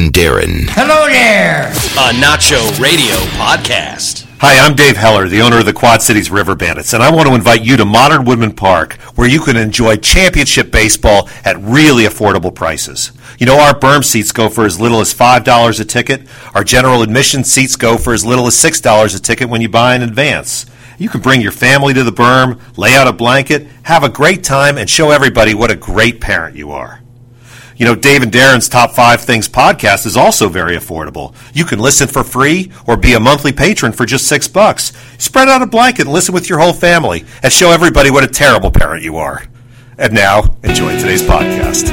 and Darren. Hello there! A Nacho Radio podcast. Hi, I'm Dave Heller, the owner of the Quad Cities River Bandits, and I want to invite you to Modern Woodman Park, where you can enjoy championship baseball at really affordable prices. You know, our berm seats go for as little as $5 a ticket. Our general admission seats go for as little as $6 a ticket when you buy in advance. You can bring your family to the berm, lay out a blanket, have a great time, and show everybody what a great parent you are. You know, Dave and Darren's Top 5 Things podcast is also very affordable. You can listen for free or be a monthly patron for just $6. Spread out a blanket and listen with your whole family and show everybody what a terrible parent you are. And now, enjoy today's podcast.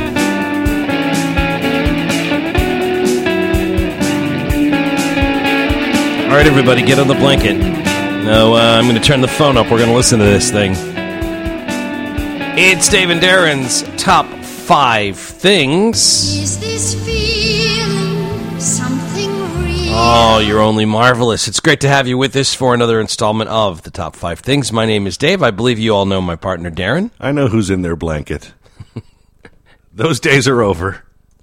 All right, everybody, get on the blanket. Now, I'm going to turn the phone up. We're going to listen to this thing. It's Dave and Darren's Top 5 Things. Is this feeling something real? Oh, you're only marvelous. It's great to have you with us for another installment of the Top 5 Things. My name is Dave. I believe you all know my partner, Darren. I know who's in their blanket. Those days are over.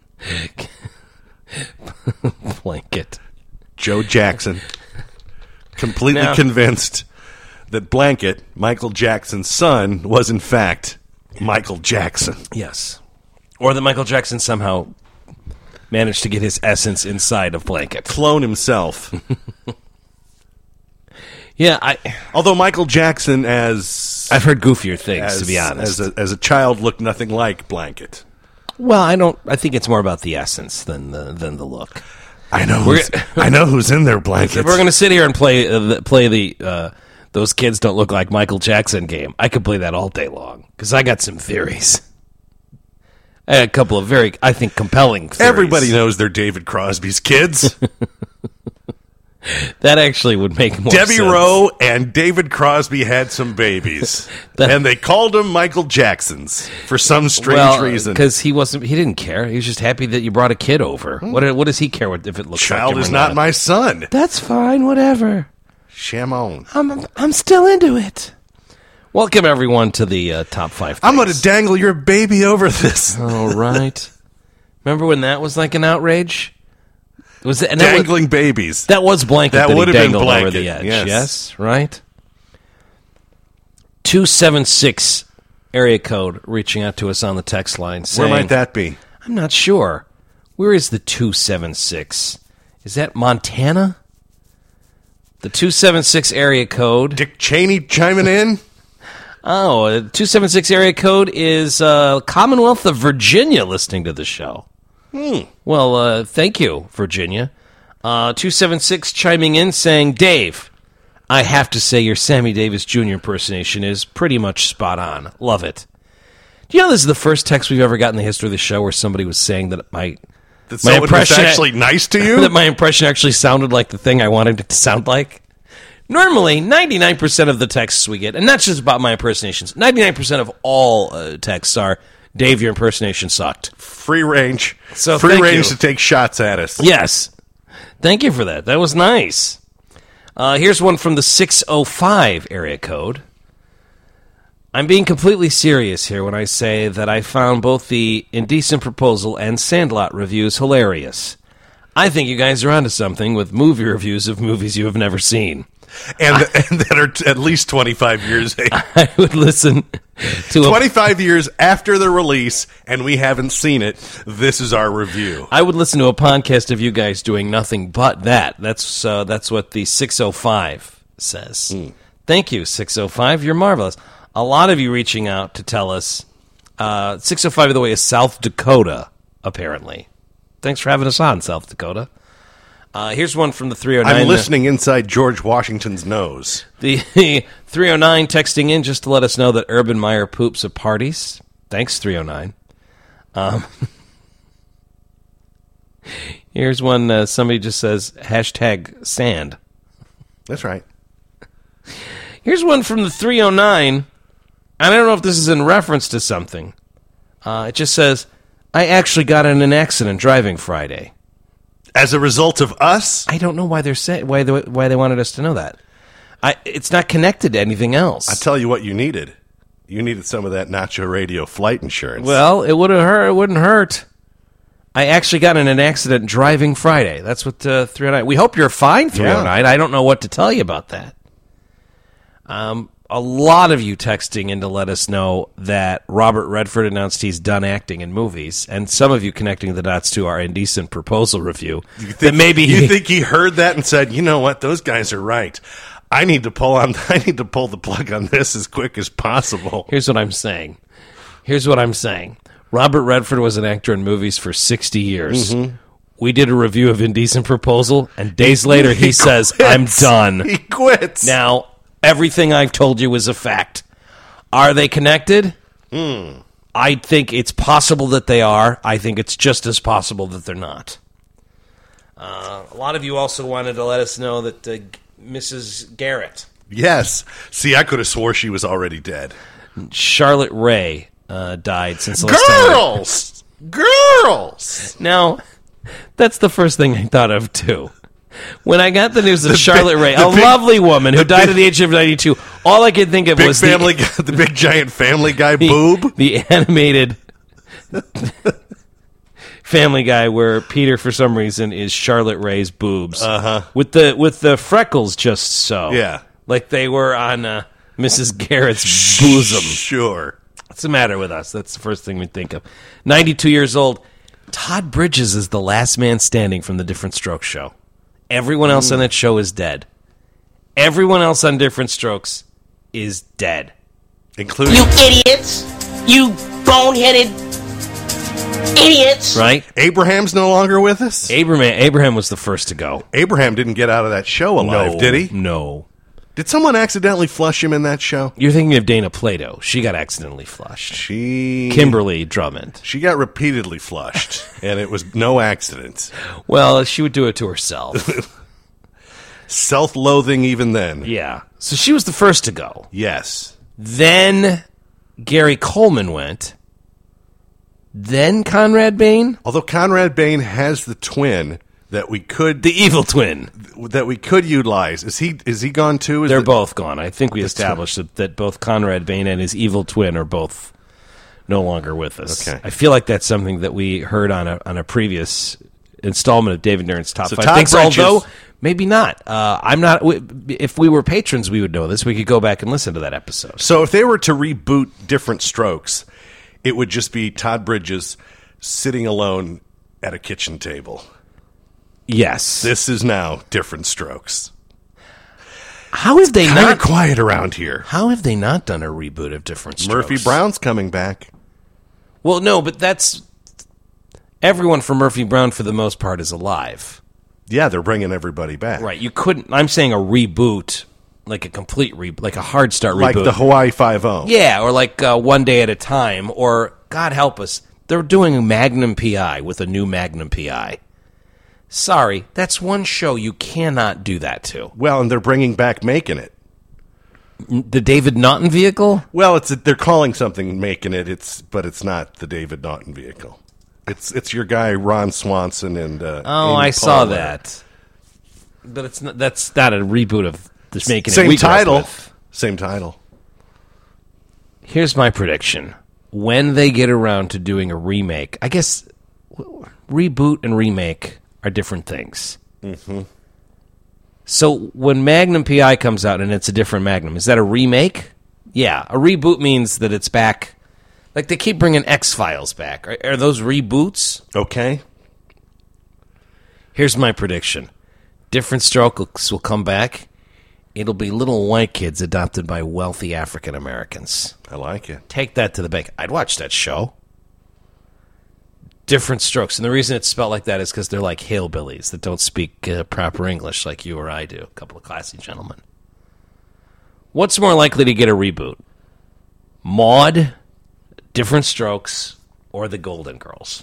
Blanket. Joe Jackson, completely convinced that Blanket, Michael Jackson's son, was in fact Michael Jackson. Yes. Or that Michael Jackson somehow managed to get his essence inside of Blanket. Clone himself. Yeah, Although Michael Jackson, I've heard goofier things, to be honest. As a child, looked nothing like Blanket. Well, I think it's more about the essence than the look. I know who's in their blankets. If we're going to sit here and play the those kids don't look like Michael Jackson game, I could play that all day long because I got some theories. I had a couple of very, I think, compelling theories. Everybody knows they're David Crosby's kids. That actually would make more sense. Debbie Rowe and David Crosby had some babies, and they called them Michael Jacksons for some strange reason. Because he didn't care. He was just happy that you brought a kid over. What does he care if it looks like him? Child is not my son. That's fine. Whatever. Shamon. I'm still into it. Welcome everyone to the Top 5 Things. I'm going to dangle your baby over this. All right. Remember when that was like an outrage? Was it dangling babies? That was Blanket that would he have dangled been Blanket, over the edge. Yes, right? 276 area code reaching out to us on the text line saying, where might that be? I'm not sure. Where is the 276? Is that Montana? The 276 area code. Dick Cheney chiming in? Oh, the 276 area code is Commonwealth of Virginia listening to the show. Well, thank you, Virginia. 276 chiming in saying, Dave, I have to say your Sammy Davis Jr. impersonation is pretty much spot on. Love it. Do you know this is the first text we've ever got in the history of the show where somebody was saying that my impression was actually nice to you? That my impression actually sounded like the thing I wanted it to sound like? Normally, 99% of the texts we get, and that's just about my impersonations, 99% of all texts are, Dave, your impersonation sucked. Free range. So free range to take shots at us. Yes. Thank you for that. That was nice. Here's one from the 605 area code. I'm being completely serious here when I say that I found both the Indecent Proposal and Sandlot reviews hilarious. I think you guys are onto something with movie reviews of movies you have never seen. And that are at least 25 years age. I would listen to 25 years after the release, and we haven't seen it. This is our review. I would listen to a podcast of you guys doing nothing but that. That's what the 605 says. Thank you, 605. You're marvelous. A lot of you reaching out to tell us. 605, by the way, is South Dakota, apparently. Thanks for having us on, South Dakota. Here's one from the 309. I'm listening inside George Washington's nose. The 309 texting in just to let us know that Urban Meyer poops at parties. Thanks, 309. Here's one somebody just says, hashtag sand. That's right. Here's one from the 309. I don't know if this is in reference to something. It just says, I actually got in an accident driving Friday. As a result of us? I don't know why they're saying why they wanted us to know that. It's not connected to anything else. I tell you what you needed. You needed some of that Nacho Radio flight insurance. Well, it wouldn't hurt. It wouldn't hurt. I actually got in an accident driving Friday. That's what 309. We hope you're fine, 309. I don't know what to tell you about that. A lot of you texting in to let us know that Robert Redford announced he's done acting in movies, and some of you connecting the dots to our Indecent Proposal review. You think he heard that and said, "You know what? Those guys are right. I need to pull the plug on this as quick as possible." Here's what I'm saying. Robert Redford was an actor in movies for 60 years. Mm-hmm. We did a review of Indecent Proposal, and days later he says, quits. "I'm done." He quits. Now, everything I've told you is a fact. Are they connected? I think it's possible that they are. I think it's just as possible that they're not. A lot of you also wanted to let us know that Mrs. Garrett. Yes. See, I could have swore she was already dead. Charlotte Ray died since the last time. Girls! Now, that's the first thing I thought of, too. When I got the news of Charlotte Ray, a lovely woman who died at the age of 92, all I could think of was the big giant Family Guy boob. The animated Family Guy where Peter, for some reason, is Charlotte Ray's boobs. With the freckles just so. Yeah. Like they were on Mrs. Garrett's bosom. Sure. What's the matter with us? That's the first thing we think of. 92 years old. Todd Bridges is the last man standing from the Different Strokes show. Everyone else on that show is dead. Everyone else on Different Strokes is dead. Including you idiots! You boneheaded idiots! Right? Abraham's no longer with us? Abraham was the first to go. Abraham didn't get out of that show alive, did he? No. Did someone accidentally flush him in that show? You're thinking of Dana Plato. She got accidentally flushed. Kimberly Drummond. She got repeatedly flushed, and it was no accident. Well, she would do it to herself. Self-loathing even then. Yeah. So she was the first to go. Yes. Then Gary Coleman went. Then Conrad Bain. Although Conrad Bain has the twin that we could... The evil twin. That we could utilize. Is he gone too? They're both gone. I think we established that both Conrad Bain and his evil twin are both no longer with us. Okay. I feel like that's something that we heard on a previous installment of David Nairn's Top 5 Todd Things, Bridges, although maybe not. I'm not. If we were patrons, we would know this. We could go back and listen to that episode. So if they were to reboot Different Strokes, it would just be Todd Bridges sitting alone at a kitchen table. Yes. This is now Different Strokes. How have they Kind not of quiet around here? How have they not done a reboot of Different Strokes? Murphy Brown's coming back. Well, no, but that's everyone from Murphy Brown for the most part is alive. Yeah, they're bringing everybody back. Right. You couldn't. I'm saying a reboot, like a complete reboot, like a hard start like reboot, the Hawaii Five-0. Yeah, or like One Day at a Time, or God help us, they're doing Magnum PI with a new Magnum PI. Sorry, that's one show you cannot do that to. Well, and they're bringing back Making It. The David Naughton vehicle? Well, they're calling something Making It, but it's not the David Naughton vehicle. It's your guy Ron Swanson and Amy I saw Poehler. that, but it's not. That's not a reboot of this Making It. Same we grew up title. with. Same title. Here's my prediction: when they get around to doing a remake, I guess reboot and remake are different things. Mm-hmm. So when Magnum PI comes out and it's a different Magnum, is that a remake? Yeah, a reboot means that it's back. Like they keep bringing X-Files back. Are those reboots? Okay. Here's my prediction: Different Strokes will come back. It'll be little white kids adopted by wealthy African Americans. I like it. Take that to the bank. I'd watch that show. Different Strokes. And the reason it's spelled like that is because they're like hillbillies that don't speak proper English like you or I do. A couple of classy gentlemen. What's more likely to get a reboot? Maude, Different Strokes, or The Golden Girls?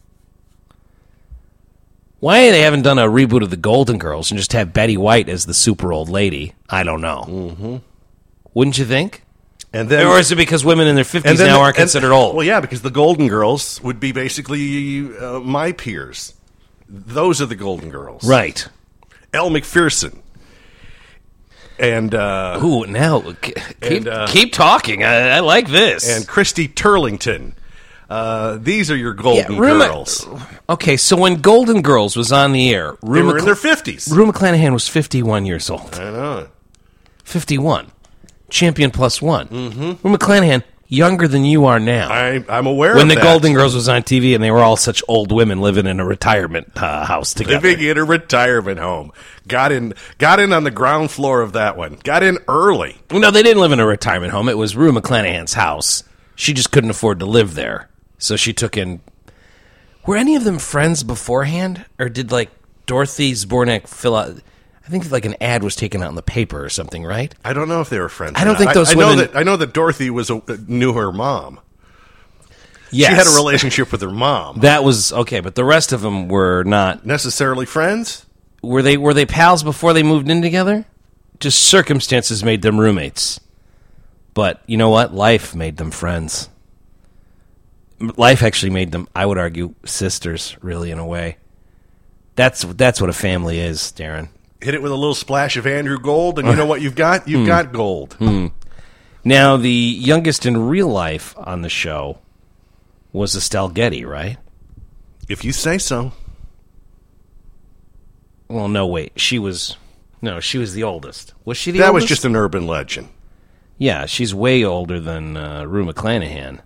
Why they haven't done a reboot of The Golden Girls and just have Betty White as the super old lady, I don't know. Mm-hmm. Wouldn't you think? And then, or is it because women in their 50s now aren't considered old? Well, yeah, because the Golden Girls would be basically my peers. Those are the Golden Girls. Right. Elle McPherson. And ooh, now keep talking. I like this. And Christy Turlington. These are your Golden Girls. Okay, so when Golden Girls was on the air, They were in their 50s. Rue McClanahan was 51 years old. I know. 51. Champion plus one. Mm-hmm. Rue McClanahan, younger than you are now. I'm aware when of the that. Golden Girls was on TV and they were all such old women living in a retirement house together. Living in a retirement home. Got in on the ground floor of that one. Got in early. No, they didn't live in a retirement home. It was Rue McClanahan's house. She just couldn't afford to live there. So she took in... Were any of them friends beforehand? Or did, like, Dorothy Zbornak fill out... I think, like, an ad was taken out in the paper or something, right? I don't know if they were friends. I don't think those women... I know that Dorothy knew her mom. Yes. She had a relationship with her mom. That was... Okay, but the rest of them were not... Necessarily friends? Were they pals before they moved in together? Just circumstances made them roommates. But you know what? Life made them friends. Life actually made them, I would argue, sisters, really, in a way. That's what a family is, Darren. Hit it with a little splash of Andrew Gold, and you know what you've got? You've got gold. Now, the youngest in real life on the show was Estelle Getty, right? If you say so. Well, no, wait. She was the oldest. Was she the That oldest? was just an urban legend. Yeah, she's way older than Rue McClanahan.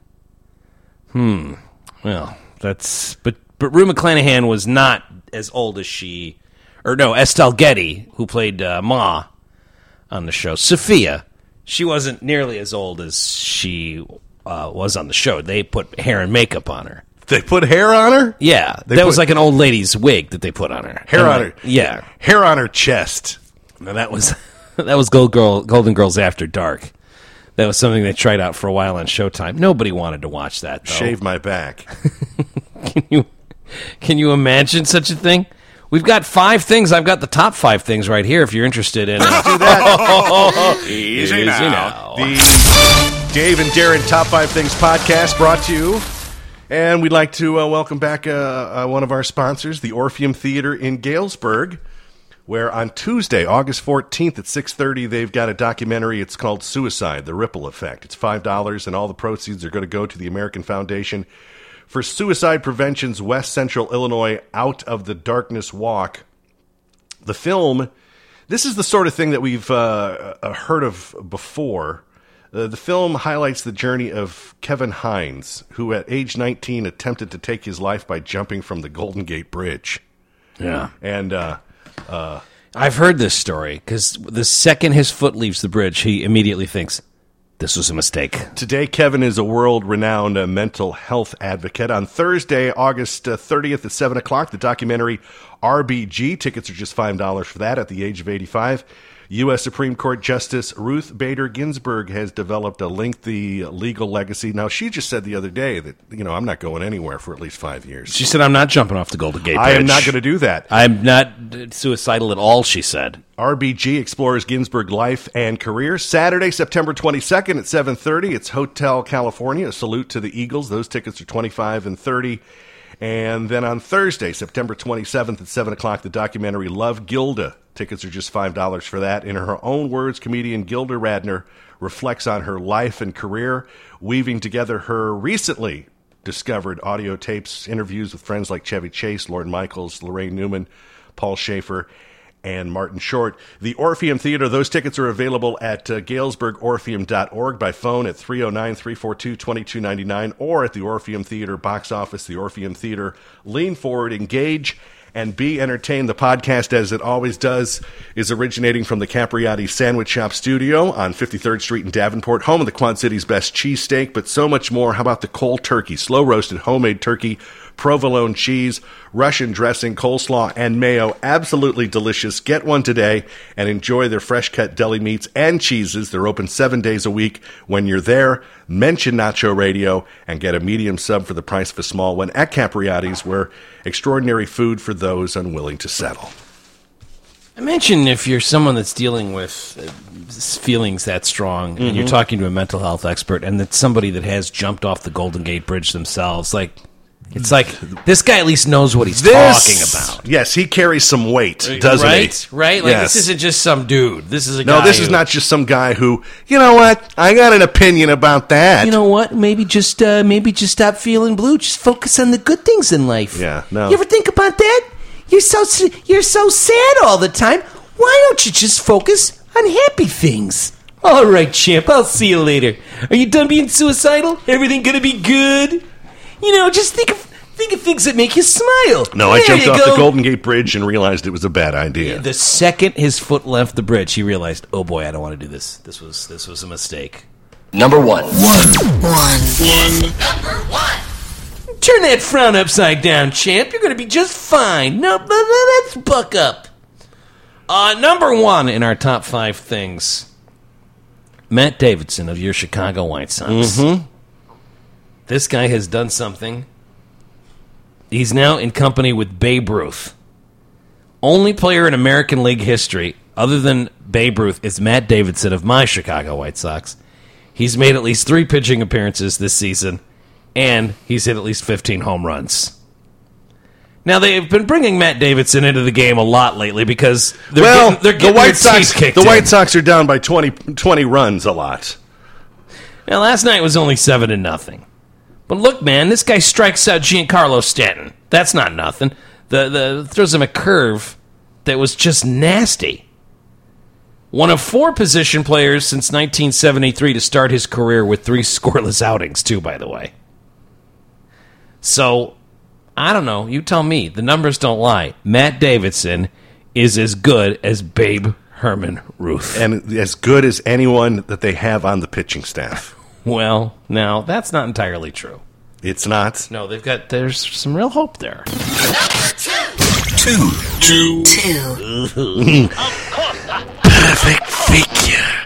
Well, that's... But Rue McClanahan was not as old as she... Or no, Estelle Getty, who played Ma on the show. Sophia, she wasn't nearly as old as she was on the show. They put hair and makeup on her. They put hair on her? Yeah, that was like an old lady's wig that they put on her. Hair on her. Yeah. Hair on her chest. Now that was Golden Girls After Dark. That was something they tried out for a while on Showtime. Nobody wanted to watch that, though. Shave my back. Can you imagine such a thing? We've got 5 things. I've got the top 5 things right here if you're interested in it. Do that. Easy now. The Dave and Darren Top 5 Things podcast brought to you. And we'd like to welcome back one of our sponsors, the Orpheum Theater in Galesburg, where on Tuesday, August 14th at 6:30, they've got a documentary. It's called Suicide, The Ripple Effect. It's $5, and all the proceeds are going to go to the American Foundation for Suicide Prevention's West Central Illinois Out of the Darkness Walk. The film, this is the sort of thing that we've heard of before. The film highlights the journey of Kevin Hines, who at age 19 attempted to take his life by jumping from the Golden Gate Bridge. Yeah. And I've heard this story because the second his foot leaves the bridge, he immediately thinks, this was a mistake. Today, Kevin is a world-renowned mental health advocate. On Thursday, August 30th at 7 o'clock, the documentary RBG. Tickets are just $5 for that at the age of 85. U.S. Supreme Court Justice Ruth Bader Ginsburg has developed a lengthy legal legacy. Now, she just said the other day that, I'm not going anywhere for at least 5 years. She said, I'm not jumping off the Golden Gate Bridge. I am not going to do that. I'm not suicidal at all, she said. RBG explores Ginsburg's life and career. Saturday, September 22nd at 7:30. It's Hotel California, a salute to the Eagles. Those tickets are $25 and $30. And then on Thursday, September 27th at 7 o'clock, the documentary Love Gilda. Tickets are just $5 for that. In her own words, comedian Gilda Radner reflects on her life and career, weaving together her recently discovered audio tapes, interviews with friends like Chevy Chase, Lorne Michaels, Lorraine Newman, Paul Schaefer, and Martin Short. The Orpheum Theater, those tickets are available at galesburgorpheum.org by phone at 309-342-2299 or at the Orpheum Theater box office. The Orpheum Theater, lean forward, engage, and be entertained. The podcast, as it always does, is originating from the Capriati Sandwich Shop studio on 53rd Street in Davenport, home of the Quad City's best cheesesteak, but so much more. How about the cold turkey, slow-roasted homemade turkey, provolone cheese, Russian dressing, coleslaw, and mayo. Absolutely delicious. Get one today and enjoy their fresh-cut deli meats and cheeses. They're open 7 days a week. When you're there, mention Nacho Radio and get a medium sub for the price of a small one at Capriati's, where extraordinary food for those unwilling to settle. Imagine if you're someone that's dealing with feelings that strong and you're talking to a mental health expert and that's somebody that has jumped off the Golden Gate Bridge themselves. Like, It's like, this guy at least knows what he's talking about. Yes, he carries some weight, doesn't he? Right? Like, Yes. this isn't just some dude. This is a guy No, this is not just some guy who, you know what? I got an opinion about that. You know what? Maybe just stop feeling blue. Just focus on the good things in life. Yeah, no. You ever think about that? You're so sad all the time. Why don't you just focus on happy things? All right, champ. I'll see you later. Are you done being suicidal? Everything gonna be good? You know, just think of things that make you smile. No, I There jumped you off go. the Golden Gate Bridge and realized it was a bad idea. The second his foot left the bridge, he realized, oh boy, I don't want to do this. This was a mistake. Number one. Turn that frown upside down, champ. You're gonna be just fine. No, let's buck up. Number one in our top 5 things, Matt Davidson of your Chicago White Sox. Mm-hmm. This guy has done something. He's now in company with Babe Ruth. Only player in American League history, other than Babe Ruth, is Matt Davidson of my Chicago White Sox. He's made at least 3 pitching appearances this season, and he's hit at least 15 home runs. Now, they've been bringing Matt Davidson into the game a lot lately because they're getting their teeth kicked the in. White Sox are down by 20 runs a lot. Now, last night was only 7-0. But look, man, this guy strikes out Giancarlo Stanton. That's not nothing. The throws him a curve that was just nasty. One of 4 position players since 1973 to start his career with 3 scoreless outings, too, by the way. So, I don't know. You tell me. The numbers don't lie. Matt Davidson is as good as Babe Herman Ruth. And as good as anyone that they have on the pitching staff. Well, now, that's not entirely true. It's not. No, there's some real hope there. Two. Perfect figure.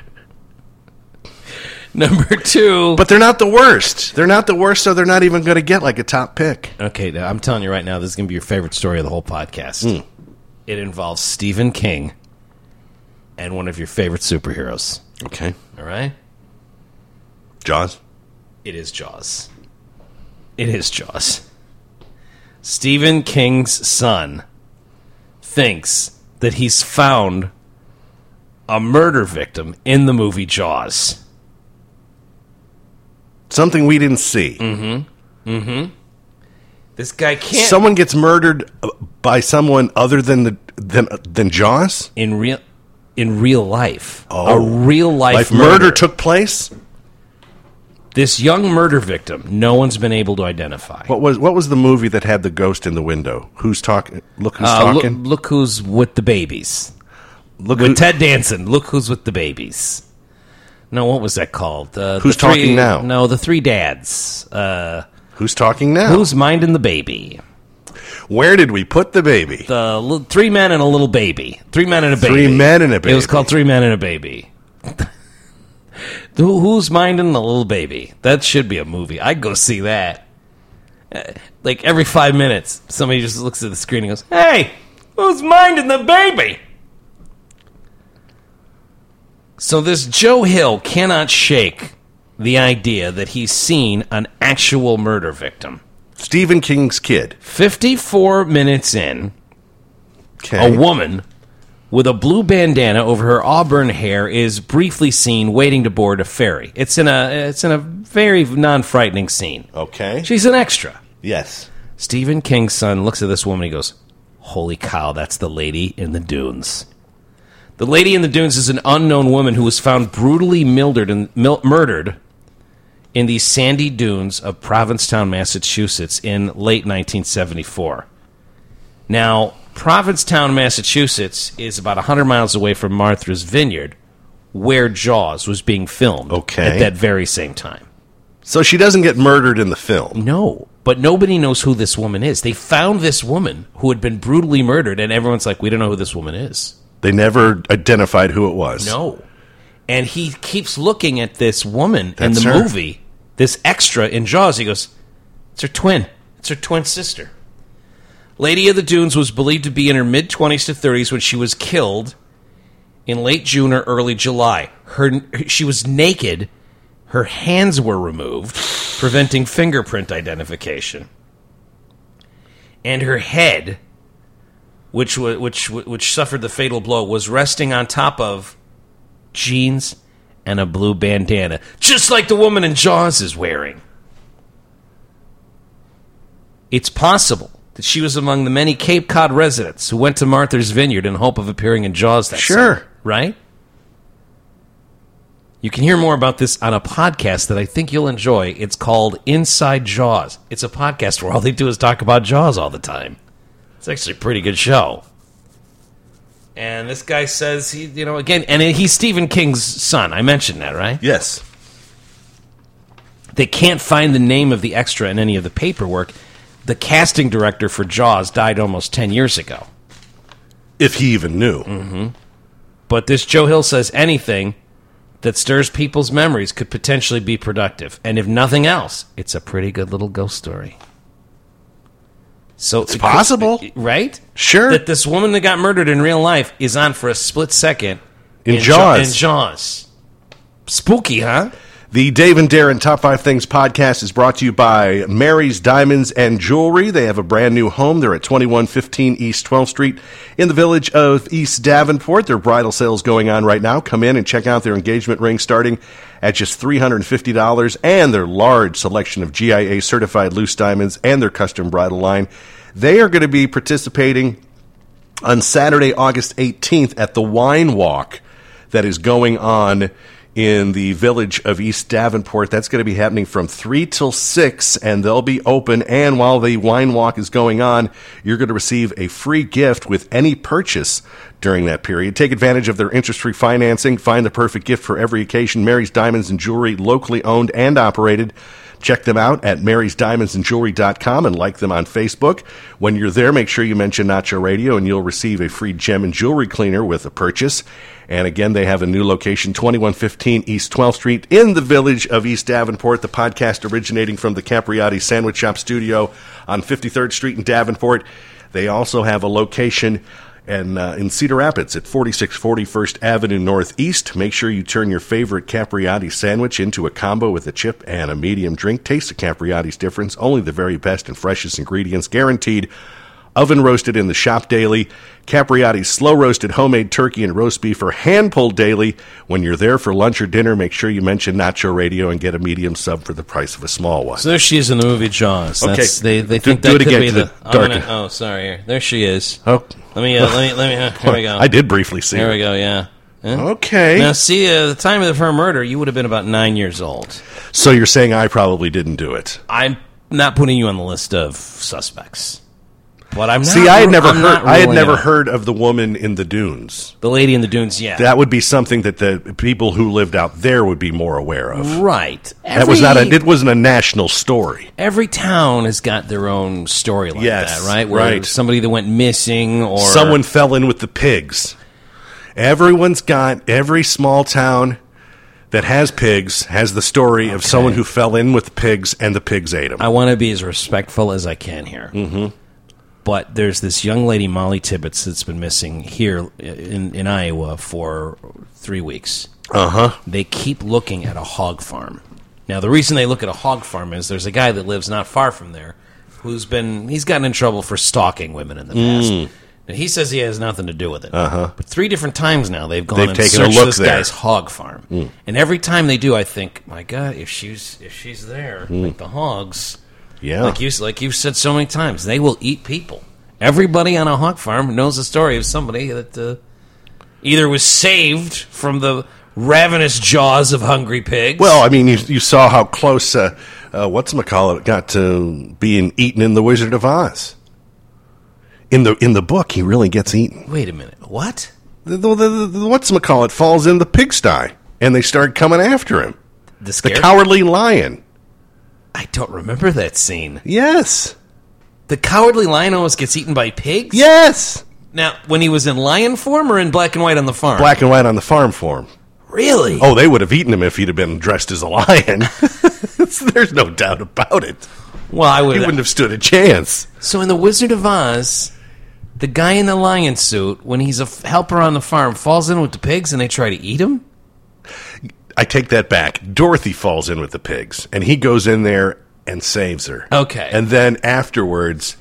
Number 2. But they're not the worst. They're not the worst, so they're not even going to get like a top pick. Okay, now, I'm telling you right now, this is going to be your favorite story of the whole podcast. It involves Stephen King and one of your favorite superheroes. Okay. All right? Jaws? It is Jaws. It is Jaws. Stephen King's son thinks that he's found a murder victim in the movie Jaws. Something we didn't see. This guy can't... Someone gets murdered by someone other than Jaws? In real life. Oh. A real-life Murder took place? This young murder victim, no one's been able to identify. What was the movie that had the ghost in the window? Who's talking? Look who's talking. Look who's with the babies. Look With who- Ted Danson. Look who's with the babies. No, what was that called? Who's talking now? No, the 3 dads. Who's talking now? Who's minding the baby? Where did we put the baby? The 3 men and a little baby. 3 men and a baby. 3 men and a baby. It was called 3 men and a baby. Who's minding the little baby? That should be a movie. I'd go see that. Like every 5 minutes, somebody just looks at the screen and goes, "Hey, who's minding the baby?" So this Joe Hill cannot shake the idea that he's seen an actual murder victim. Stephen King's kid. 54 minutes in, Okay. a woman with a blue bandana over her auburn hair is briefly seen waiting to board a ferry. It's in a very non-frightening scene. Okay. She's an extra. Yes. Stephen King's son looks at this woman and he goes, "Holy cow, that's the lady in the dunes." The lady in the dunes is an unknown woman who was found brutally murdered in the sandy dunes of Provincetown, Massachusetts in late 1974. Now, Provincetown, Massachusetts is about 100 miles away from Martha's Vineyard, where Jaws was being filmed Okay. at that very same time. So she doesn't get murdered in the film. No, but nobody knows who this woman is. They found this woman who had been brutally murdered, and everyone's like, we don't know who this woman is. They never identified who it was. No. And he keeps looking at this woman in That's the her. movie, this extra in Jaws. He goes, it's her twin. It's her twin sister. Lady of the Dunes was believed to be in her mid-20s to 30s when she was killed in late June or early July. She was naked. Her hands were removed, preventing fingerprint identification. and her head, which suffered the fatal blow, was resting on top of jeans and a blue bandana, just like the woman in Jaws is wearing. It's possible that she was among the many Cape Cod residents who went to Martha's Vineyard in hope of appearing in Jaws that summer, right? You can hear more about this on a podcast that I think you'll enjoy. It's called Inside Jaws. It's a podcast where all they do is talk about Jaws all the time. It's actually a pretty good show. And this guy says, he's Stephen King's son. I mentioned that, right? Yes. They can't find the name of the extra in any of the paperwork. The casting director for Jaws died almost 10 years ago. If he even knew. But this Joe Hill says anything that stirs people's memories could potentially be productive. And if nothing else, it's a pretty good little ghost story. So it's possible. Right? Sure. That this woman that got murdered in real life is on for a split second in Jaws. In Jaws. Spooky, huh? The Dave and Darren Top 5 Things podcast is brought to you by Mary's Diamonds and Jewelry. They have a brand new home. They're at 2115 East 12th Street in the village of East Davenport. Their bridal sale is going on right now. Come in and check out their engagement ring starting at just $350 and their large selection of GIA certified loose diamonds and their custom bridal line. They are going to be participating on Saturday, August 18th at the Wine Walk that is going on in the village of East Davenport. That's going to be happening from 3 till 6, and they'll be open. And while the wine walk is going on, you're going to receive a free gift with any purchase during that period. Take advantage of their interest-free financing. Find the perfect gift for every occasion. Mary's Diamonds and Jewelry, locally owned and operated. Check them out at marysdiamondsandjewelry.com and like them on Facebook. When you're there, make sure you mention Nacho Radio, and you'll receive a free gem and jewelry cleaner with a purchase. And again, they have a new location, 2115 East 12th Street in the village of East Davenport. The podcast originating from the Capriati Sandwich Shop studio on 53rd Street in Davenport. They also have a location in Cedar Rapids at 4640 First Avenue Northeast. Make sure you turn your favorite Capriati sandwich into a combo with a chip and a medium drink. Taste the Capriati's difference. Only the very best and freshest ingredients guaranteed. Oven roasted in the shop daily. Capriati's slow roasted homemade turkey and roast beef are hand pulled daily. When you're there for lunch or dinner, make sure you mention Nacho Radio and get a medium sub for the price of a small one. So there she is in the movie Jaws. Okay, they think do that it could again be to the oh, sorry. There she is. Oh, let me. Here we go. I did briefly see Here her. we go. Yeah. Okay. Now, see, the time of her murder, you would have been about 9 years old. So you're saying I probably didn't do it? I'm not putting you on the list of suspects. But I'm not. See, I had never I'm heard. not I had ruling never it out. heard of the woman in the dunes. The lady in the dunes. Yeah, That would be something that the people who lived out there would be more aware of. right. That was not. It wasn't a national story. Every town has got their own story like Yes, that, right? Where right. somebody that went missing or Someone fell in with the pigs. Every small town that has pigs has the story of someone who fell in with the pigs and the pigs ate them. I want to be as respectful as I can here. Mm-hmm. But there's this young lady, Molly Tibbetts, that's been missing here in Iowa for 3 weeks. Uh-huh. They keep looking at a hog farm. Now, the reason they look at a hog farm is there's a guy that lives not far from there he's gotten in trouble for stalking women in the past. Now, he says he has nothing to do with it. Uh-huh. But 3 different times now they've gone They've and taken a searched look this there. guy's hog farm. And every time they do, I think, my God, if she's there, like the hogs... Yeah. Like you've said so many times, they will eat people. Everybody on a hog farm knows the story of somebody that either was saved from the ravenous jaws of hungry pigs. Well, I mean, you saw how close whatchamacallit got to being eaten in The Wizard of Oz. In the book, he really gets eaten. Wait a minute, what? The whatchamacallit falls in the pigsty, and they start coming after him. The Cowardly Lion. I don't remember that scene. Yes. The Cowardly Lion almost gets eaten by pigs? Yes. Now, when he was in lion form or in black and white on the farm? Black and white on the farm form. Really? Oh, they would have eaten him if he'd have been dressed as a lion. There's no doubt about it. Well, He wouldn't have stood a chance. So in The Wizard of Oz, the guy in the lion suit, when he's a helper on the farm, falls in with the pigs and they try to eat him? I take that back. Dorothy falls in with the pigs, and he goes in there and saves her. Okay. And then afterwards,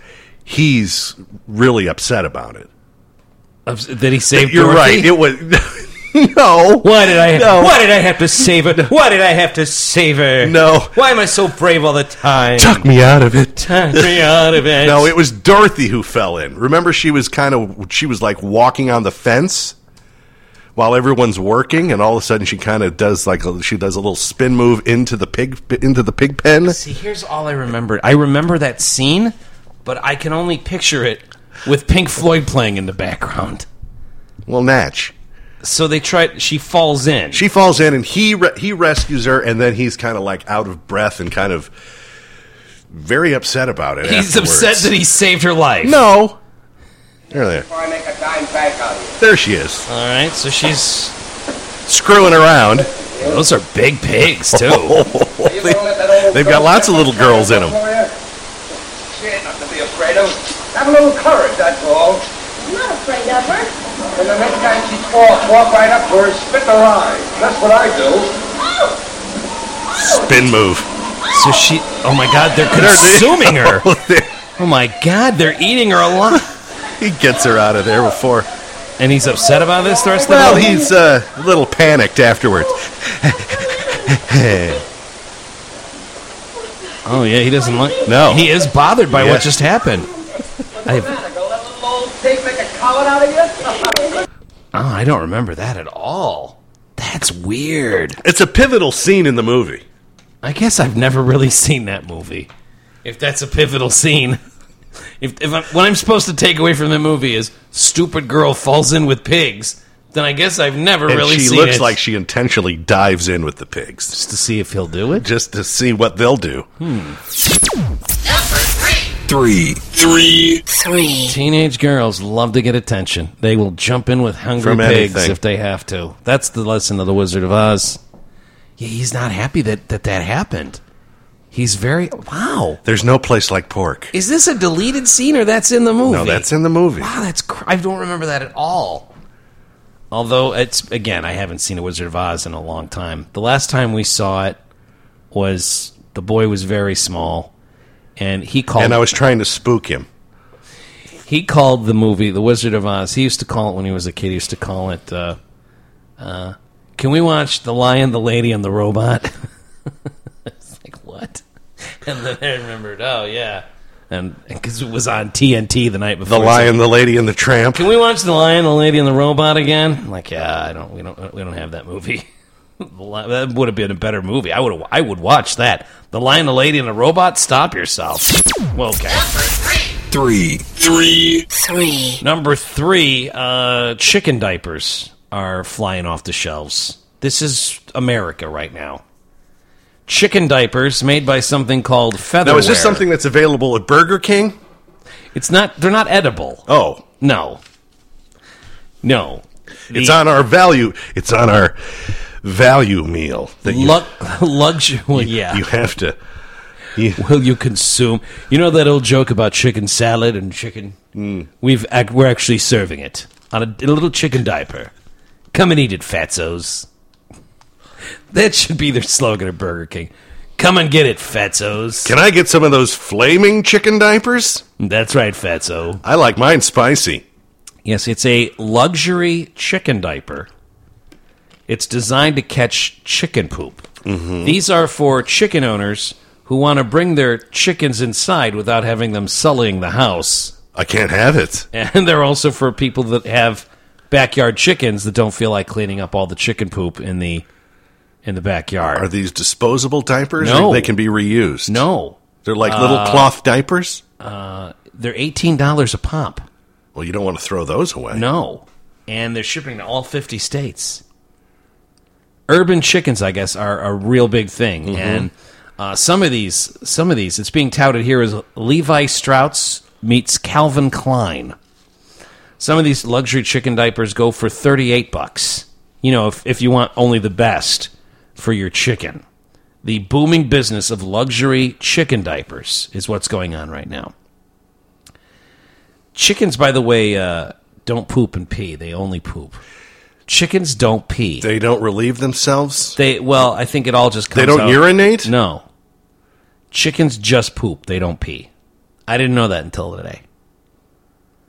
he's really upset about it. That he saved You're Dorothy? right. It was no. Why did I? No. Why did I have to save her? Why did I have to save her? No. Why am I so brave all the time? Tuck me out of it. Tuck me out of it. No, it was Dorothy who fell in. Remember, she was like walking on the fence while everyone's working, and all of a sudden she kind of does a little spin move into the pig pen. See, here's all I remembered. I remember that scene, but I can only picture it with Pink Floyd playing in the background. Well, Natch. So they tried. She falls in. She falls in, and he rescues her, and then he's kind of like out of breath and kind of very upset about it. He's afterwards. upset that he saved her life. No. There. Before I make a dime back on you. There she is. All right, so she's. Screwing around. Those are big pigs too. They've got lots of little girls in them. She ain't nothing to be afraid of. Have a little courage, that's all. I'm not afraid of her. And the next time she talks, walk right up to her and spit in her eye. That's what I do. Spin move. So she. Oh my God, they're consuming her. Oh my God, they're eating her alive. He gets her out of there before. And he's upset about this the rest of the Well, movie? he's a little panicked afterwards. Oh yeah, he doesn't like. No. He is bothered by Yeah. what just happened. Let little old pig make a coward out of you? Oh, I don't remember that at all. That's weird. It's a pivotal scene in the movie. I guess I've never really seen that movie. If that's a pivotal scene. What I'm supposed to take away from the movie is stupid girl falls in with pigs, then I guess I've never And really she seen looks it. like she intentionally dives in with the pigs. Just to see if he'll do it? Just to see what they'll do. Three. Teenage girls love to get attention. They will jump in with hungry From pigs anything. if they have to. That's the lesson of The Wizard of Oz. Yeah, he's not happy that happened. He's very... Wow. There's no place like pork. Is this a deleted scene or that's in the movie? No, that's in the movie. Wow, I don't remember that at all. Although, again, I haven't seen A Wizard of Oz in a long time. The last time we saw it was... The boy was very small, and he called... And I was trying to spook him. He called the movie The Wizard of Oz. He used to call it when he was a kid. He used to call it, can we watch The Lion, the Lady, and the Robot? It's like, what? And then I remembered, oh, yeah. And because it was on TNT the night before. The Lion, the Lady, and the Tramp. Can we watch The Lion, the Lady, and the Robot again? I'm like, yeah, we don't have that movie. That would have been a better movie. I would watch that. The Lion, the Lady, and the Robot. Stop yourself. Well, okay. Three. Number 3, chicken diapers are flying off the shelves. This is America right now. Chicken diapers made by something called Featherware. Now, is this something that's available at Burger King? It's not. They're not edible. Oh. No. It's on our value. It's on our value meal. That Luxury. Well, yeah. You have to. Will you consume? You know that old joke about chicken salad and chicken? We're actually serving it on a little chicken diaper. Come and eat it, fatzos. That should be their slogan at Burger King. Come and get it, fatzos. Can I get some of those flaming chicken diapers? That's right, fatso. I like mine spicy. Yes, it's a luxury chicken diaper. It's designed to catch chicken poop. Mm-hmm. These are for chicken owners who want to bring their chickens inside without having them sullying the house. I can't have it. And they're also for people that have backyard chickens that don't feel like cleaning up all the chicken poop in the backyard. Are these disposable diapers? No. Or they can be reused? No. They're like little cloth diapers? They're $18 a pop. Well, you don't want to throw those away. No. And they're shipping to all 50 states. Urban chickens, I guess, are a real big thing. Mm-hmm. And some of these, it's being touted here as Levi Strauss meets Calvin Klein. Some of these luxury chicken diapers go for $38. You know, if you want only the best for your chicken. The booming business of luxury chicken diapers is what's going on right now. Chickens, by the way, don't poop and pee. They only poop. Chickens don't pee. They don't relieve themselves? I think it all just comes They don't out. urinate? No. Chickens just poop. They don't pee. I didn't know that until today.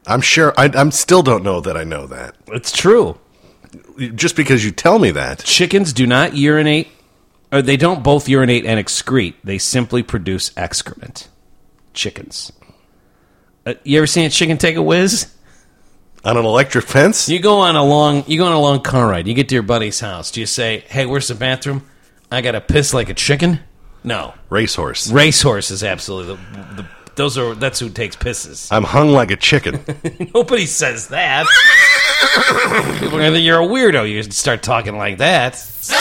I'm sure. I still don't know that I know that. It's true. Just because you tell me that. Chickens do not urinate, or they don't both urinate and excrete. They simply produce excrement. Chickens. You ever seen a chicken take a whiz? On an electric fence? You go on a long car ride. You get to your buddy's house. Do you say, "Hey, where's the bathroom? I gotta piss like a chicken"? No. Racehorse. Racehorse is absolutely that's who takes pisses. I'm hung like a chicken. Nobody says that. People are gonna think you're a weirdo. You start talking like that.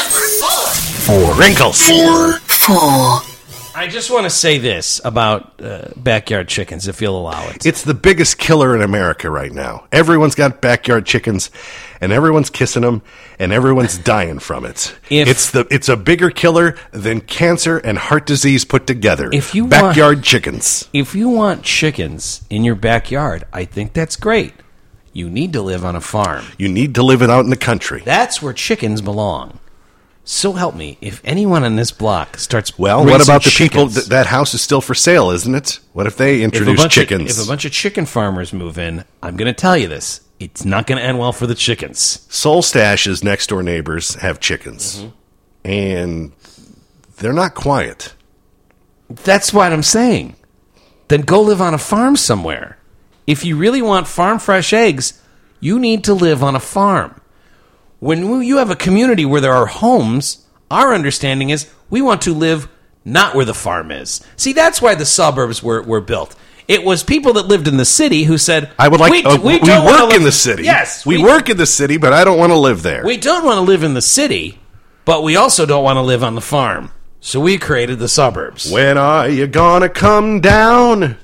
Four. Wrinkles. 4. I just want to say this about backyard chickens, if you'll allow it. It's the biggest killer in America right now. Everyone's got backyard chickens, and everyone's kissing them, and everyone's dying from it. It's a bigger killer than cancer and heart disease put together. Backyard chickens. If you want chickens in your backyard, I think that's great. You need to live on a farm. You need to live it out in the country. That's where chickens belong. So help me, if anyone on this block starts Well, what about the people? That house is still for sale, isn't it? What if they introduce chickens? If a bunch of chicken farmers move in, I'm going to tell you this. It's not going to end well for the chickens. Soul Stash's next door neighbors have chickens. And they're not quiet. That's what I'm saying. Then go live on a farm somewhere. If you really want farm fresh eggs, you need to live on a farm. When you have a community where there are homes, our understanding is we want to live not where the farm is. See, that's why the suburbs were built. It was people that lived in the city who said, I would like we work in the city. Yes. We work in the city, but I don't want to live there. We don't want to live in the city, but we also don't want to live on the farm. So we created the suburbs. When are you gonna come down?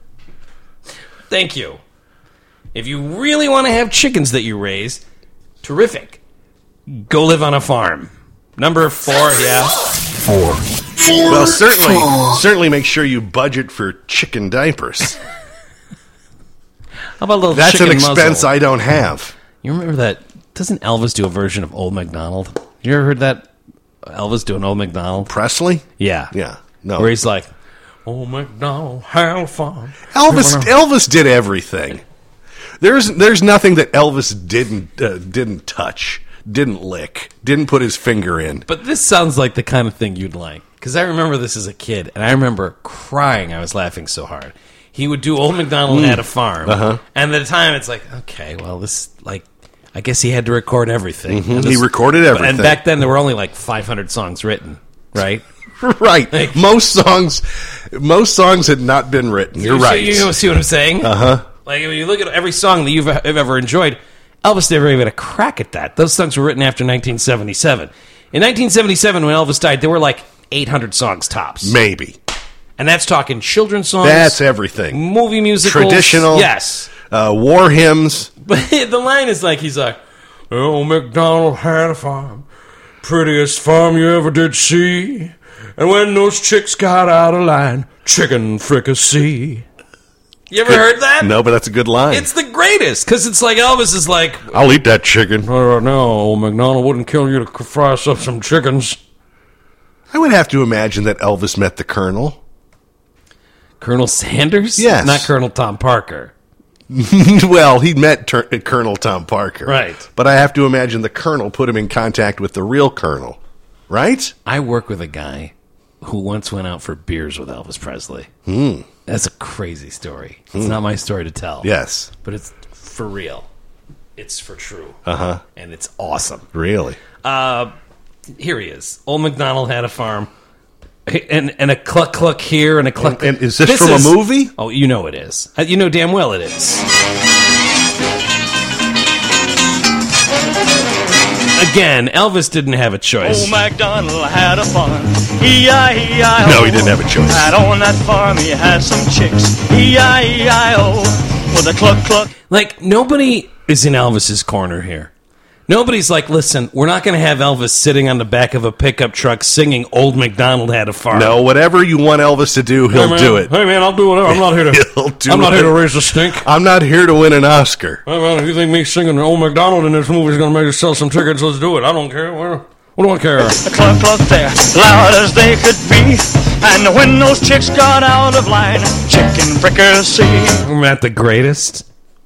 Thank you. If you really want to have chickens that you raise, terrific. Go live on a farm. Number 4, yeah. 4. Well, certainly make sure you budget for chicken diapers. How about a little That's chicken an expense muzzle? I don't have. You remember that? Doesn't Elvis do a version of Old MacDonald? You ever heard that? Elvis doing Old MacDonald? Presley? Yeah. Yeah. No. Where he's like, Old MacDonald had a farm. Elvis did everything. There's nothing that Elvis didn't touch, didn't lick, didn't put his finger in. But this sounds like the kind of thing you'd like. Because I remember this as a kid, and I remember crying. I was laughing so hard. He would do Old MacDonald Had a Farm. And at the time, it's like, okay, well, this, like, I guess he had to record everything. He recorded everything. And back then, there were only like 500 songs written, right? Right. Like, most songs had not been written. You're right. You see what I'm saying? Like, when you look at every song that you've ever enjoyed, Elvis never even had a crack at that. Those songs were written after 1977. In 1977, when Elvis died, there were like 800 songs tops. Maybe. And that's talking children's songs. That's everything. Movie musicals. Traditional. Yes. War hymns. But the line is like, he's like, Old MacDonald had a farm, prettiest farm you ever did see. And when those chicks got out of line, chicken fricassee. You ever heard that? No, but that's a good line. It's the greatest, because it's like Elvis is like, I'll eat that chicken. No, Old MacDonald wouldn't kill you to fry us up some chickens. I would have to imagine that Elvis met the Colonel. Colonel Sanders? Yes. Not Colonel Tom Parker. Well, he met Colonel Tom Parker. Right. But I have to imagine the Colonel put him in contact with the real Colonel. Right? I work with a guy who once went out for beers with Elvis Presley. That's a crazy story. It's not my story to tell. Yes. But it's for real. It's for true. And it's awesome. Really? Here he is. Old MacDonald had a farm. And a cluck cluck here and a cluck. And is this from a movie? Oh, you know it is. You know damn well it is. Again, Elvis didn't have a choice. Old MacDonald had a farm. E-I-E-I-O. No, he didn't have a choice. And on that farm he had some chicks. E-I-E-I-O. With a cluck cluck. Like, nobody is in Elvis's corner here. Nobody's like, listen, we're not going to have Elvis sitting on the back of a pickup truck singing Old MacDonald Had a Farm. No, whatever you want Elvis to do, he'll do it. Hey, man, I'll do whatever. I'm not here to raise a stink. I'm not here to win an Oscar. Hey, man, if you think me singing Old MacDonald in this movie is going to make us sell some tickets, let's do it. I don't care. What do I care? The cluck cluck there, loud as they could be. And when those chicks got out of line, chicken fricassee. Isn't that the greatest?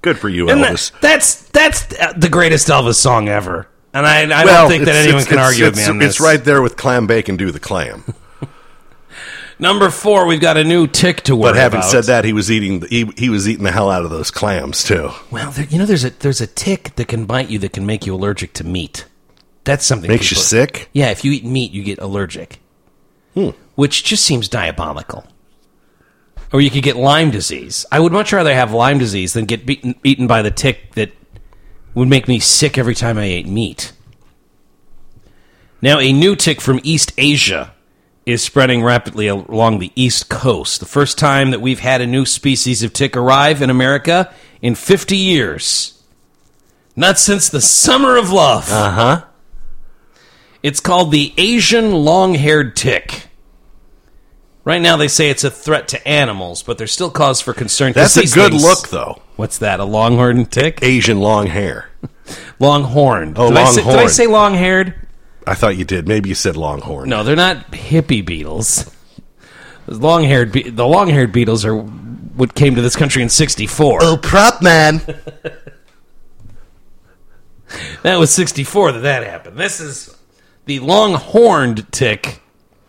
Good for you, And Elvis. that's the greatest Elvis song ever. And I don't think that anyone can argue with me on this. It's right there with Clam Bacon, Do the Clam. Number 4, we've got a new tick to worry But having about. said that, he was eating the hell out of those clams too. Well, there's a tick that can bite you that can make you allergic to meat. That's something Makes you sick? Yeah, if you eat meat, you get allergic. Which just seems diabolical. Or you could get Lyme disease. I would much rather have Lyme disease than get eaten by the tick that would make me sick every time I ate meat. Now, a new tick from East Asia is spreading rapidly along the East Coast. The first time that we've had a new species of tick arrive in America in 50 years. Not since the Summer of Love. Uh-huh. It's called the Asian long-haired tick. Right now they say it's a threat to animals, but there's still cause for concern. That's a good look, though. What's that, a longhorn tick? Asian long hair. Longhorned. Oh, Did I say long-haired? I thought you did. Maybe you said longhorn. No, they're not hippie beetles. The long-haired beetles are what came to this country in 1964. Oh, prop man. That was 1964 that happened. This is the long-horned tick.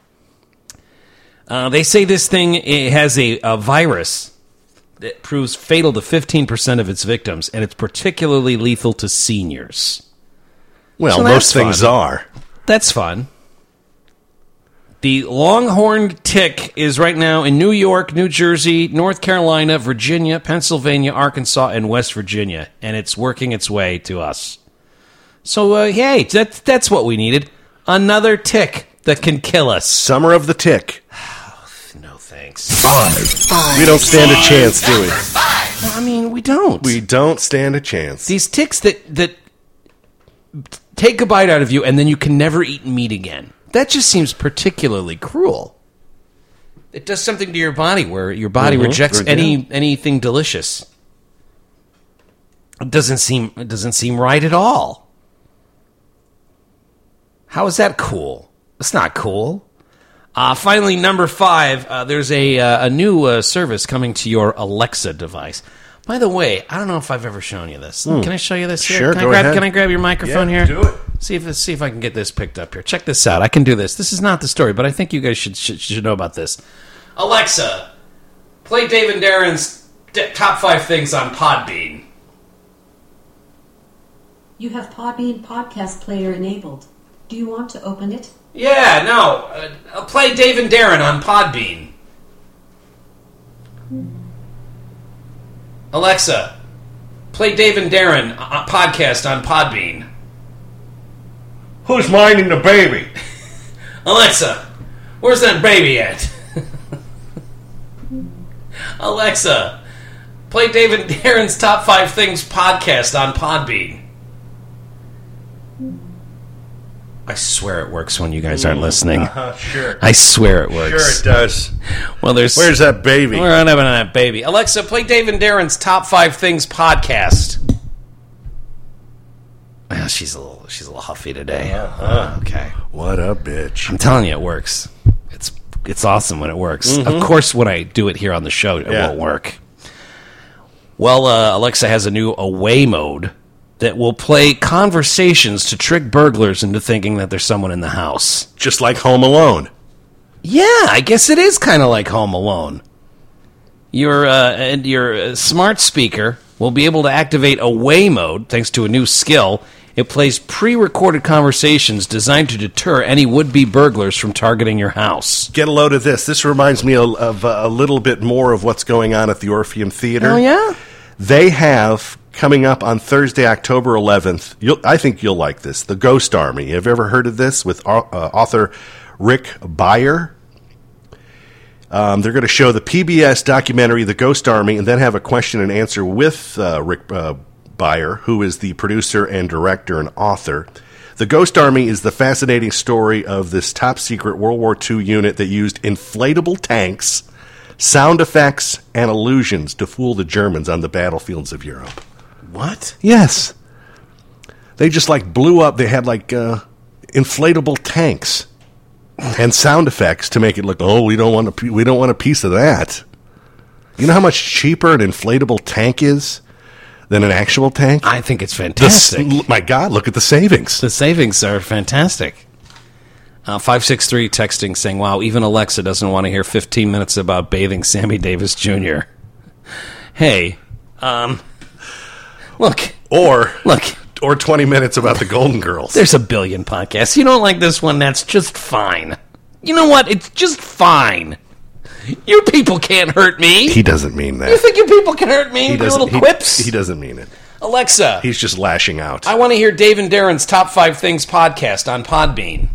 They say this thing has a virus that proves fatal to 15% of its victims, and it's particularly lethal to seniors. Well, So most that's things fun. are. That's fun. The longhorned tick is right now in New York, New Jersey, North Carolina, Virginia, Pennsylvania, Arkansas, and West Virginia, and it's working its way to us. So, hey, that's what we needed. Another tick that can kill us. Summer of the Tick. No thanks. We don't stand a chance, do we? I mean, we don't. We don't stand a chance. These ticks that take a bite out of you and then you can never eat meat again. That just seems particularly cruel. It does something to your body where your body rejects anything delicious. It doesn't seem right at all. How is that cool? It's not cool. Finally, number 5, there's a new service coming to your Alexa device. By the way, I don't know if I've ever shown you this. Can I show you this here? Sure, Can go ahead. Can I grab your microphone Yeah, here? do it. See if I can get this picked up here. Check this out. I can do this. This is not the story, but I think you guys should know about this. Alexa, play Dave and Darren's top 5 things on Podbean. You have Podbean podcast player enabled. Do you want to open it? Yeah, no. Play Dave and Darren on Podbean. Alexa, play Dave and Darren podcast on Podbean. Who's minding the baby? Alexa, where's that baby at? Alexa, play Dave and Darren's Top 5 Things podcast on Podbean. I swear it works when you guys aren't listening. Sure. I swear it works. Sure it does. Well, Where's that baby? We're not having that baby. Alexa, play Dave and Darren's Top 5 Things podcast. Well, she's a little huffy today. Okay. What a bitch. I'm telling you, it works. It's awesome when it works. Of course, when I do it here on the show, it won't work. Well, Alexa has a new away mode that will play conversations to trick burglars into thinking that there's someone in the house. Just like Home Alone. Yeah, I guess it is kind of like Home Alone. Your smart speaker will be able to activate away mode thanks to a new skill. It plays pre-recorded conversations designed to deter any would-be burglars from targeting your house. Get a load of this. This reminds me of a little bit more of what's going on at the Orpheum Theater. Oh, yeah? They have, coming up on Thursday, October 11th, I think you'll like this, The Ghost Army. Have you ever heard of this with author Rick Beyer? They're going to show the PBS documentary, The Ghost Army, and then have a question and answer with Rick Beyer, who is the producer and director and author. The Ghost Army is the fascinating story of this top-secret World War II unit that used inflatable tanks, sound effects, and illusions to fool the Germans on the battlefields of Europe. What? Yes. They just blew up. They had inflatable tanks and sound effects to make it look, we don't want a piece of that. You know how much cheaper an inflatable tank is than an actual tank? I think it's fantastic. My God, look at the savings. The savings are fantastic. 563 texting saying, wow, even Alexa doesn't want to hear 15 minutes about bathing Sammy Davis Jr. Hey, look. Or 20 minutes about the Golden Girls. There's a billion podcasts. You don't like this one, that's just fine. You know what? It's just fine. You people can't hurt me. He doesn't mean that. You think you people can hurt me with your little quips? He doesn't mean it. Alexa. He's just lashing out. I want to hear Dave and Darren's Top 5 Things podcast on Podbean.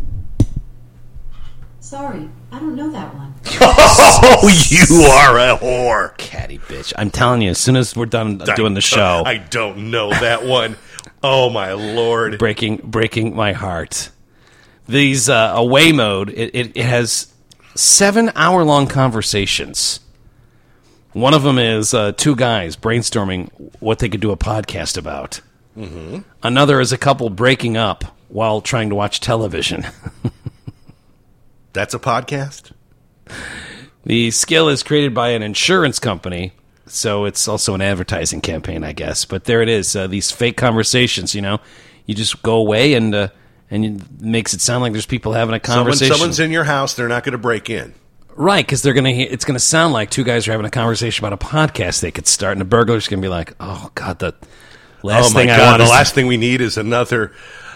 Sorry, I don't know that one. Oh, you are a whore. Catty bitch. I'm telling you, as soon as we're done doing the show. I don't know that one. Oh, my Lord. Breaking my heart. These away mode, it has 7-hour-long conversations. One of them is two guys brainstorming what they could do a podcast about. Mm-hmm. Another is a couple breaking up while trying to watch television. That's a podcast? The skill is created by an insurance company, so it's also an advertising campaign, I guess. But there it is, these fake conversations, you know. You just go away and it makes it sound like there's people having a conversation. Someone's in your house, they're not going to break in. Right, because it's going to sound like two guys are having a conversation about a podcast they could start, and the burglar's going to be like, oh, God, the last thing I want the last thing we need is another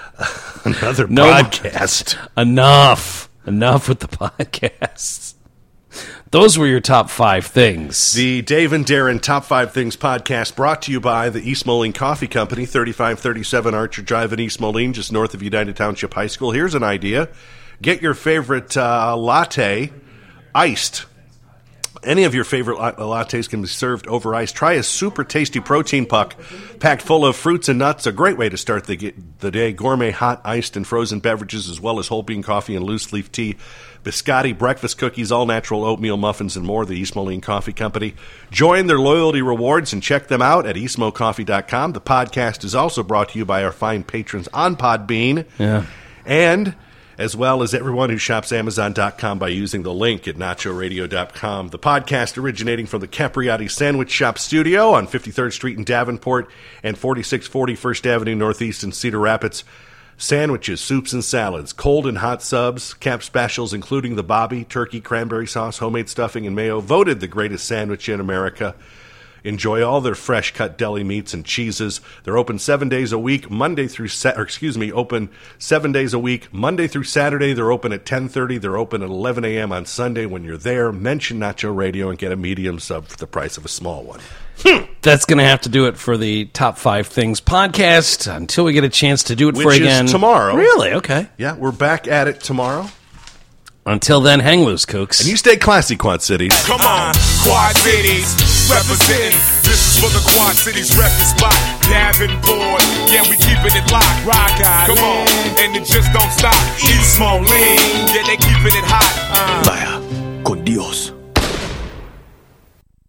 podcast. Enough with the podcasts. Those were your top 5 things. The Dave and Darren Top 5 Things podcast brought to you by the East Moline Coffee Company, 3537 Archer Drive in East Moline, just north of United Township High School. Here's an idea. Get your favorite latte iced. Any of your favorite lattes can be served over ice. Try a super tasty protein puck packed full of fruits and nuts. A great way to start the day. Gourmet hot, iced, and frozen beverages, as well as whole bean coffee and loose leaf tea. Biscotti, breakfast cookies, all-natural oatmeal muffins, and more. The East Moline Coffee Company. Join their loyalty rewards and check them out at eastmocoffee.com. The podcast is also brought to you by our fine patrons on Podbean. Yeah. And as well as everyone who shops Amazon.com by using the link at NachoRadio.com. The podcast originating from the Capriati Sandwich Shop studio on 53rd Street in Davenport and 4640 First Avenue Northeast in Cedar Rapids. Sandwiches, soups, and salads, cold and hot subs, Cap specials including the Bobby, turkey, cranberry sauce, homemade stuffing, and mayo, voted the greatest sandwich in America. Enjoy all their fresh-cut deli meats and cheeses. They're open 7 days a week, open 7 days a week, Monday through Saturday. They're open at 10:30. They're open at 11 a.m. on Sunday. When you're there, mention Nacho Radio and get a medium sub for the price of a small one. That's going to have to do it for the Top 5 Things podcast until we get a chance to do it for again. Which is tomorrow. Really? Okay. Yeah, we're back at it tomorrow. Until then, hang loose, kooks. And you stay classy, Quad Cities. Come on, Quad Cities, representing. This is for the Quad Cities record spot. Davenport, yeah, we keeping it locked. Rock out, come on, and it just don't stop. East Moline, yeah, they keeping it hot.